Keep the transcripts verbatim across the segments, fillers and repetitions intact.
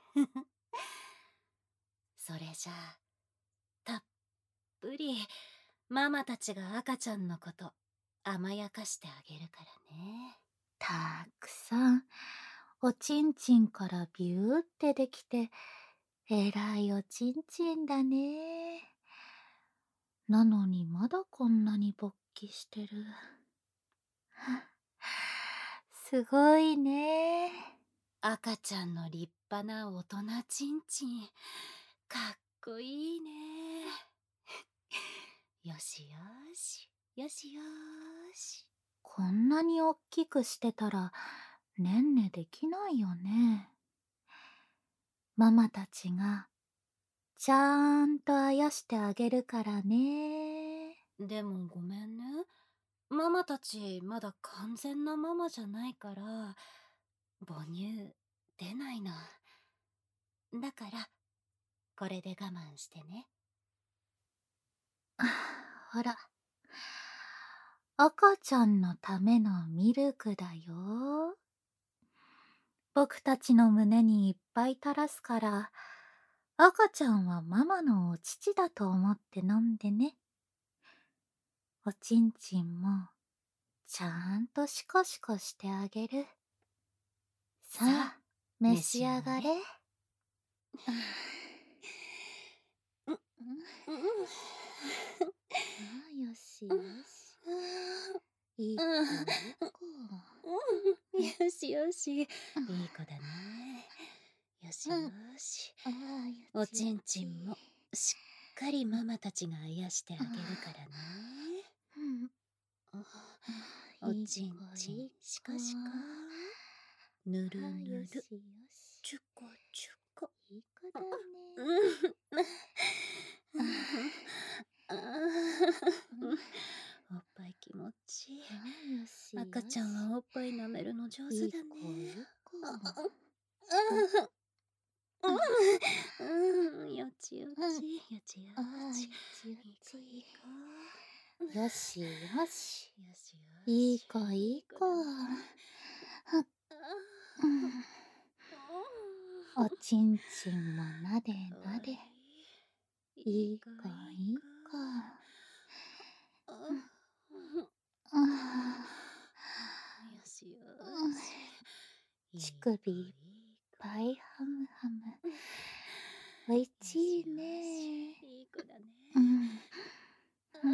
それじゃあ、たっぷりママたちが赤ちゃんのこと甘やかしてあげるからね。 たくさん、おちんちんからビューってできて、えらいおちんちんだね。なのにまだこんなに勃起してる。すごいね。 赤ちゃんの立派な大人ちんちん、かっこいいね。よしよし、よしよし。 こんなにおっきくしてたら、ねんねできないよね。ママたちが、ちゃーんとあやしてあげるからね。 でもごめんね。ママたちまだ完全なママじゃないから、母乳出ないの。だから、これで我慢してね。 ほら、赤ちゃんのためのミルクだよ。僕たちの胸にいっぱい垂らすから、赤ちゃんはママのお乳だと思って飲んでね。おちんちんも、ちゃんとシコシコしてあげる。さあ、 さあ、 召召し上がれ。 し上がれ。う、う、 ああ、よしよし。いい子、いい子。 よしよし、いい子だね。よしよし。 ああ、よおちよちんちち。 んもしっかりママたちがあやしてあげるからね。 うん、 おいいちん子、 ちん、 いい子。 しかしか。ぬるああ、よぬる。 しよし。 ちゅこちゅこ。 いい子だね。 あおっぱい気持ちいい。 ああ、よしよし。 赤ちゃんはおっぱい舐めるの上手いいだね。 子、いい子。 うん、よちよち、よちよああ、 ち。 よちよいい子、 ち。 いい子。 よしよし。 よしよし。 いい子、いい子。 いい子だね。 はっ、うん、おちんちんもなでかわなで。 いい。いいいい子、 子、 いいいい子。 子。 あああ、 よしようん、 し。いい乳子、 首いっいい子。 ぱいハムハム。おいよしよちいし。 ね。 いい子だね。 うん。 あうん。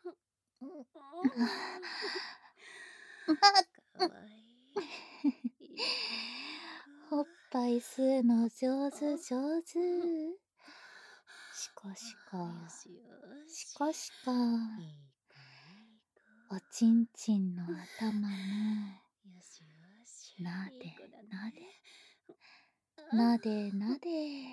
かわいい。いい子、いい子。 おっぱい吸うの上手上手。しこしこ、 よしよし。 しこしこ。 いい子、いい子。 おちんちんの頭も、 よしよし。 なでいい子だね。 なで、なでなで。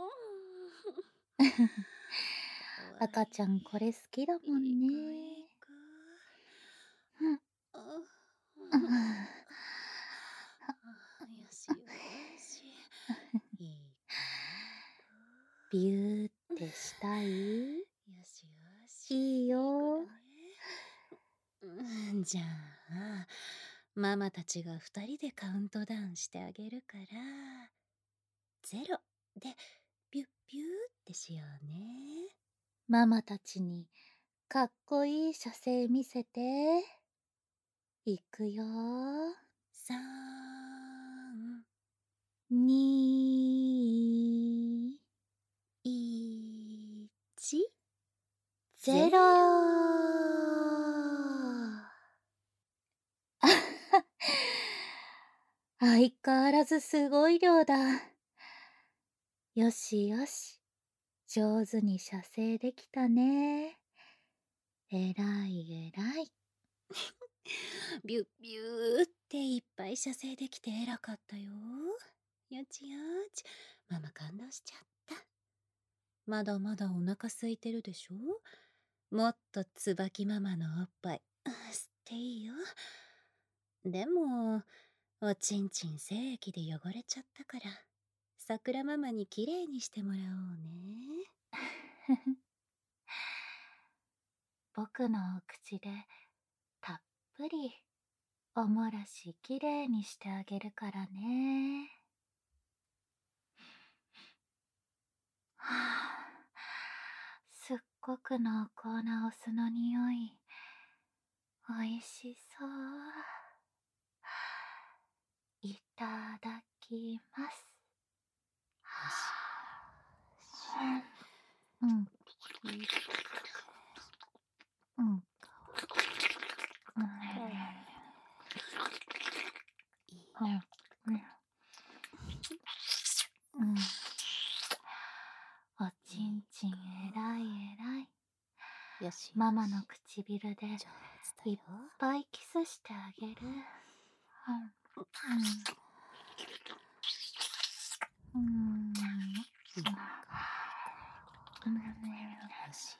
かわ赤ちゃんこれ好きだいい。 もんいい子、いいね。 子。 うん。 あうん。 よしよし。いい子、いい子。 ビューってしたい？ よしよし。 いいいい子だよ。 ね。うん、じゃあ、ママたちが二人でカウントダウンしてあげるから、ゼロでピュッピューってしようね。 ママたちにかっこいい射精見せて。いくよ。 さん、 に、 いち、ゼゼロ。相変わらずすごい量だ。よしよし。上手に射精できたね。えらいえらい。 ビュッビューっていっぱい射精できて偉かったよ。よちよち。ママ感動しちゃった。まだまだお腹空いてるでしょ。もっと椿ママのおっぱい吸っていいよ。でもおちんちん精液で汚れちゃったから、さくらママにきれいにしてもらおうね。 僕のお口でたっぷりおもらしきれいにしてあげるからね。 ごく濃厚なお酢の匂い。おいしそう。いただきます。 よしうん、 よし。いいうん、うん、 かわいいね。いいうん、うん。うん。おちんちんえらいえらい。 よしよし。 ママの唇で上手いっだよ。 ぱいキスしてあげる。うん。うん。 いいかわいいかわいい。よし。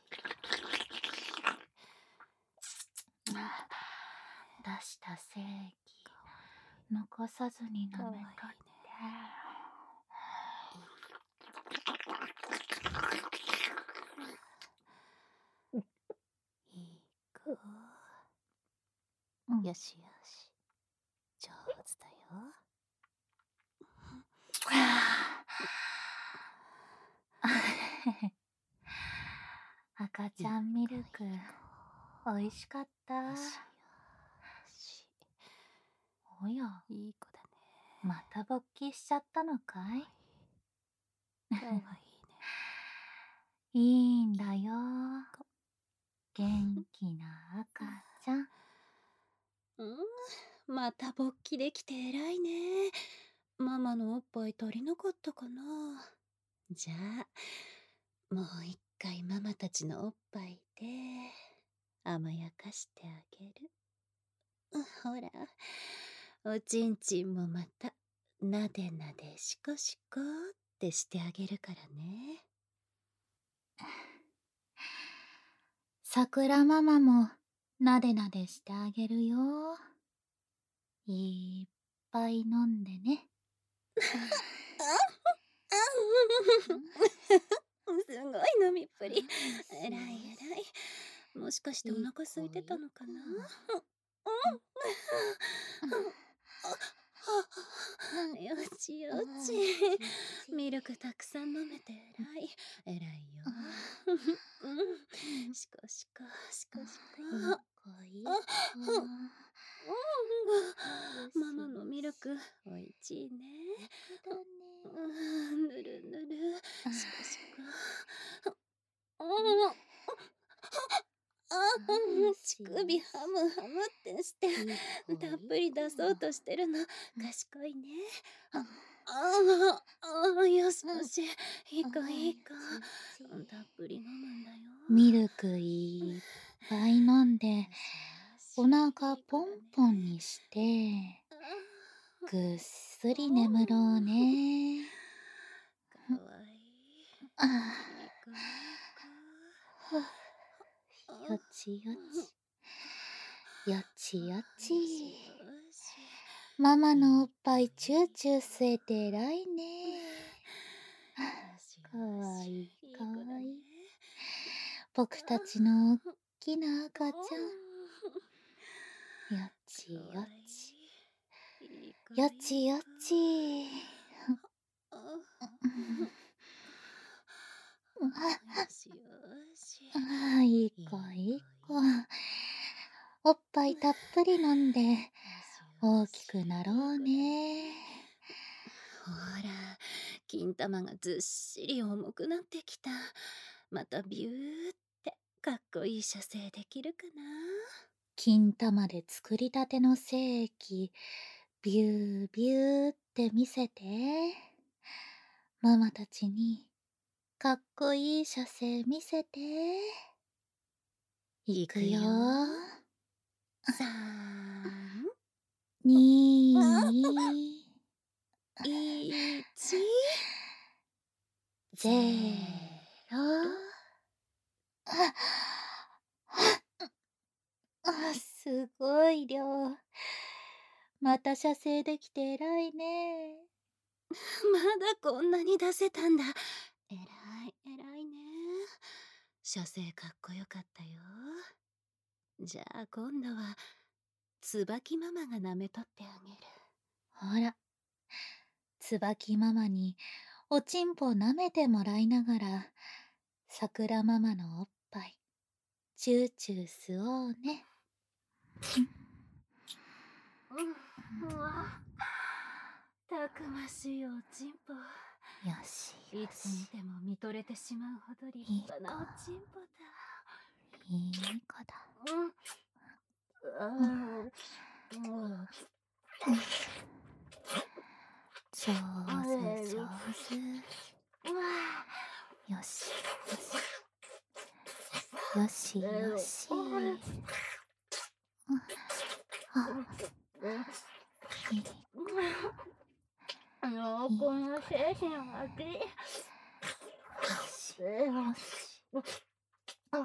いい子だね。 出した精液残さずに舐めとって。 いい子。 うん。 よしよし。上手だよ。 赤ちゃんミルクおいしかった。 よしよし。 おや、 いい子だね。 また勃起しちゃったのかい？ かわいいね。 いいんだよ。元気な赤ちゃん。 うん、また勃起できて偉いね。ママのおっぱい足りなかったかな。じゃあ、もう一回ママたちのおっぱいで甘やかしてあげる。うほら、おちんちんもまたなでなでしこしこってしてあげるからね。 さくらママもなでなでしてあげるよ。いっぱい飲んでね。 すごい飲みっぷり。えらいえらい。もしかしてお腹空いてたのかな。よちよち。ミルクたくさん飲めてえらい。えらいよ。しこしこしこしこ。ママのミルクおいしいね。ぬるぬるしこしこ。乳首ハムハムってしてたっぷり出そうとしてるの賢いね。あああ、よしよし、いいかいいか。たっぷり飲むんだよ。 ミルクいっぱい飲んでお腹ポンポンにしてぐっすり眠ろうね。 かわいい。 あいいかいいか。 よちよちよちよち。ママのおっぱいチューチュー吸えて偉いね。かわいいかわいい。僕たちのおっきな赤ちゃん。よちよちよちよち。ああ、いい子いい子。おっぱいたっぷり飲んで大きくなろうね。 ほら、金玉がずっしり重くなってきた。またビューってかっこいい射精できるかな。 金玉で作りたての精液ビュービューって見せて。ママたちにかっこいい射精見せて。いくよ。 さん、 に、 いち、 ゼロ。あ、あ、すごい量。また射精できて偉いね。 まだこんなに出せたんだ。えらいえらいね。射精かっこよかったよ。じゃあ今度は椿ママが舐めとってあげる。 ほら、椿ママにおちんぽ舐めてもらいながら、さくらママのおっぱいチューチュー吸おうね。 うん、うわ、たくましいおちんぽ。 よしよいつ見しても見とれてしまうほど立いい子、 派なおちんぽだ。 いい子だ。 うん、うん、 上手上手。 うわ、 よしよしよしよし。あ、いいあのいいこの子精神だはき。 ね。よしよし。あ、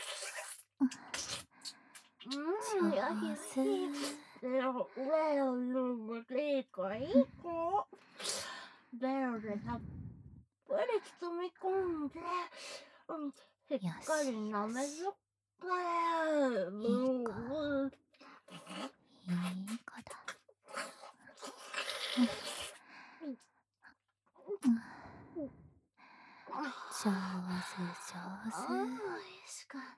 うん、よしよし。 上手。 ゼロ、ゼロのいい子、いい子。ゼロでたっぷり包み込んで、うん、しっよかりし舐めずっけ。 いい子、 うん、 いい子だ。うんうん上手上ああ、 手。 美味しかった。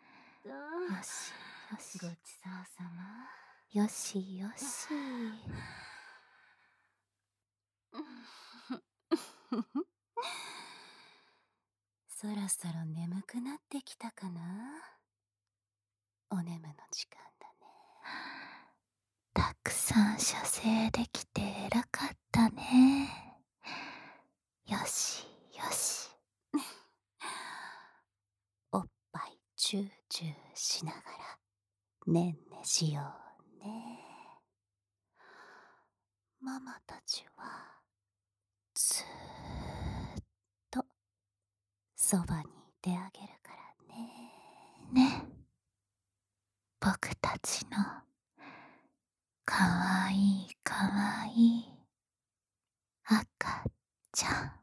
よしよしごちそうさま。 よしよし。 そろそろ眠くなってきたかな。お眠の時間だね。 たくさん射精できて偉かったね。よしよし。 おっぱいチューチューしながらねんねしようね。ママたちはずーっとそばにいてあげるからね。 ね。僕たちのかわいいかわいい赤ちゃん。